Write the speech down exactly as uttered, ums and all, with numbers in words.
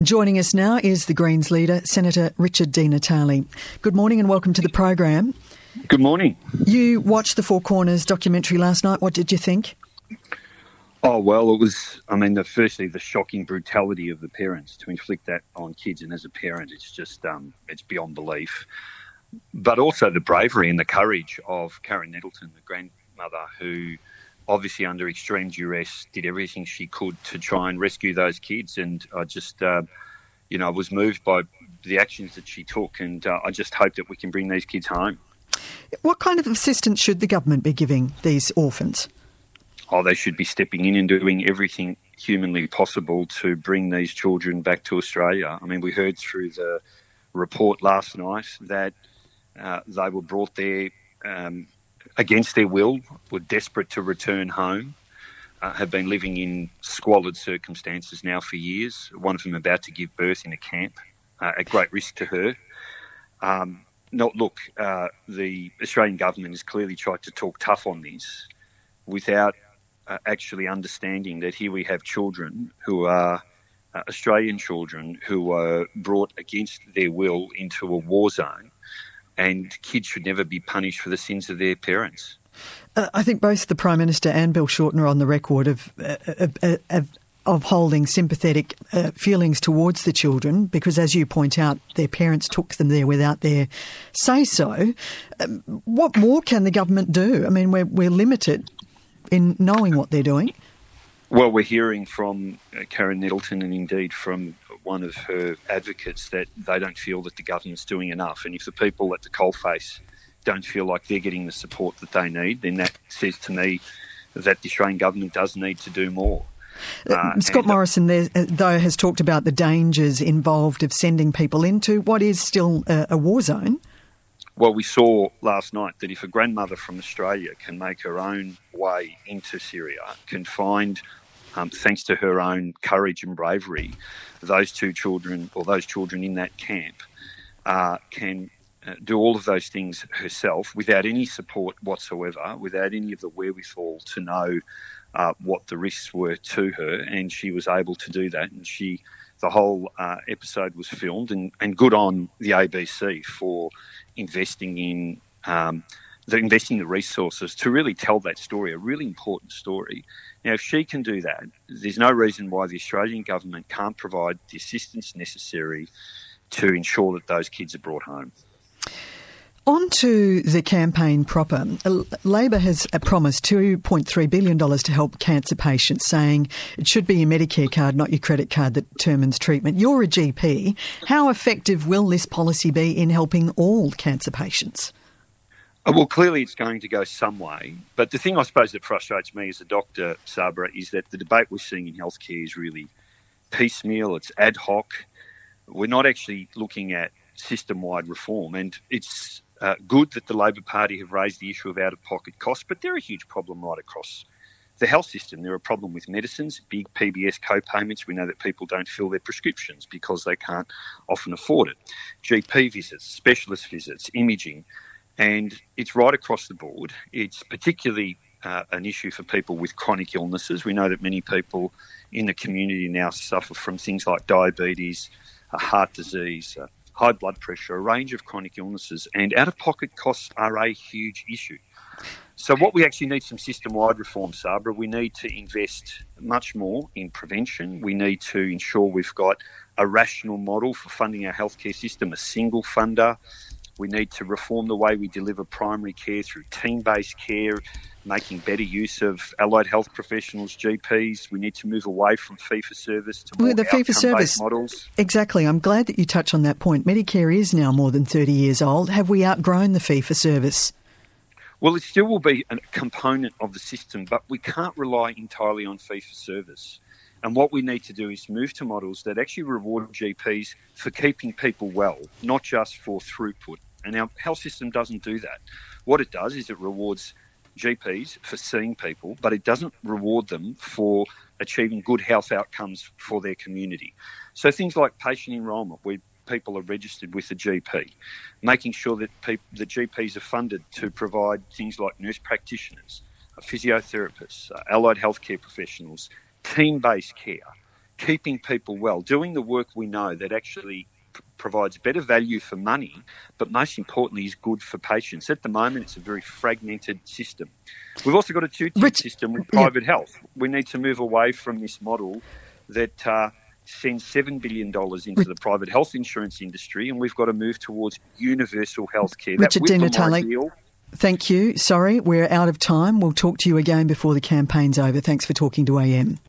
Joining us now is the Greens leader, Senator Richard Di Natale. Good morning and welcome to the program. Good morning. You watched the Four Corners documentary last night. What did you think? Oh, well, it was, I mean, the, firstly, the shocking brutality of the parents to inflict that on kids. And as a parent, it's just, um, it's beyond belief. But also the bravery and the courage of Karen Nettleton, the grandmother, who obviously under extreme duress did everything she could to try and rescue those kids. And I just, uh, you know, was moved by the actions that she took. And uh, I just hope that we can bring these kids home. What kind of assistance should the government be giving these orphans? Oh, they should be stepping in and doing everything humanly possible to bring these children back to Australia. I mean, we heard through the report last night that uh, they were brought there um, against their will, were desperate to return home, uh, have been living in squalid circumstances now for years. One of them about to give birth in a camp uh, at great risk to her. Um, no, look, uh, the Australian government has clearly tried to talk tough on this without uh, actually understanding that here we have children who are uh, Australian children who were brought against their will into a war zone. And kids should never be punished for the sins of their parents. Uh, I think both the Prime Minister and Bill Shorten are on the record of uh, uh, uh, of holding sympathetic uh, feelings towards the children because, as you point out, their parents took them there without their say-so. Um, what more can the government do? I mean, we're, we're limited in knowing what they're doing. Well, we're hearing from uh, Karen Nettleton and indeed from one of her advocates that they don't feel that the government's doing enough. And if the people at the coalface don't feel like they're getting the support that they need, then that says to me that the Australian government does need to do more. Uh, Scott Morrison, there, uh, though, has talked about the dangers involved of sending people into what is still a, a war zone. Well, we saw last night that if a grandmother from Australia can make her own way into Syria, can find, um, thanks to her own courage and bravery, those two children or those children in that camp uh, can uh, do all of those things herself without any support whatsoever, without any of the wherewithal to know uh, what the risks were to her, and she was able to do that. And she, the whole uh, episode was filmed, and, and good on the A B C for investing in um, the investing the resources to really tell that story, a really important story. Now, if she can do that, there's no reason why the Australian government can't provide the assistance necessary to ensure that those kids are brought home. On to the campaign proper. Labor has promised two point three billion dollars to help cancer patients, saying it should be your Medicare card, not your credit card, that determines treatment. You're a G P. How effective will this policy be in helping all cancer patients? Well, clearly it's going to go some way. But the thing I suppose that frustrates me as a doctor, Sabra, is that the debate we're seeing in healthcare is really piecemeal, it's ad hoc. We're not actually looking at system-wide reform. And it's uh, good that the Labor Party have raised the issue of out-of-pocket costs, but they're a huge problem right across the health system. They're a problem with medicines, big P B S co-payments. We know that people don't fill their prescriptions because they can't often afford it. G P visits, specialist visits, imaging. And it's right across the board. It's particularly uh, an issue for people with chronic illnesses. We know that many people in the community now suffer from things like diabetes, uh, heart disease, uh, high blood pressure, a range of chronic illnesses, and out-of-pocket costs are a huge issue. So what we actually need some system-wide reform, Sabra. We need to invest much more in prevention. We need to ensure we've got a rational model for funding our healthcare system, a single funder. We need to reform the way we deliver primary care through team-based care, making better use of allied health professionals, G Ps. We need to move away from fee-for-service to more well, the fee-for-service models. Exactly. I'm glad that you touch on that point. Medicare is now more than thirty years old. Have we outgrown the fee-for-service? Well, it still will be a component of the system, but we can't rely entirely on fee-for-service. And what we need to do is move to models that actually reward G Ps for keeping people well, not just for throughput. And our health system doesn't do that. What it does is it rewards G Ps for seeing people, but it doesn't reward them for achieving good health outcomes for their community. So things like patient enrolment, where people are registered with a G P, making sure that people, the G Ps are funded to provide things like nurse practitioners, physiotherapists, uh, allied healthcare professionals, team-based care, keeping people well, doing the work we know that actually p- provides better value for money, but most importantly is good for patients. At the moment, it's a very fragmented system. We've also got a two-tier Rich, system with private yeah. health. We need to move away from this model that uh, sends seven billion dollars into Rich, the private health insurance industry, and we've got to move towards universal health care. Richard Di Natale, thank you. Sorry, we're out of time. We'll talk to you again before the campaign's over. Thanks for talking to A M.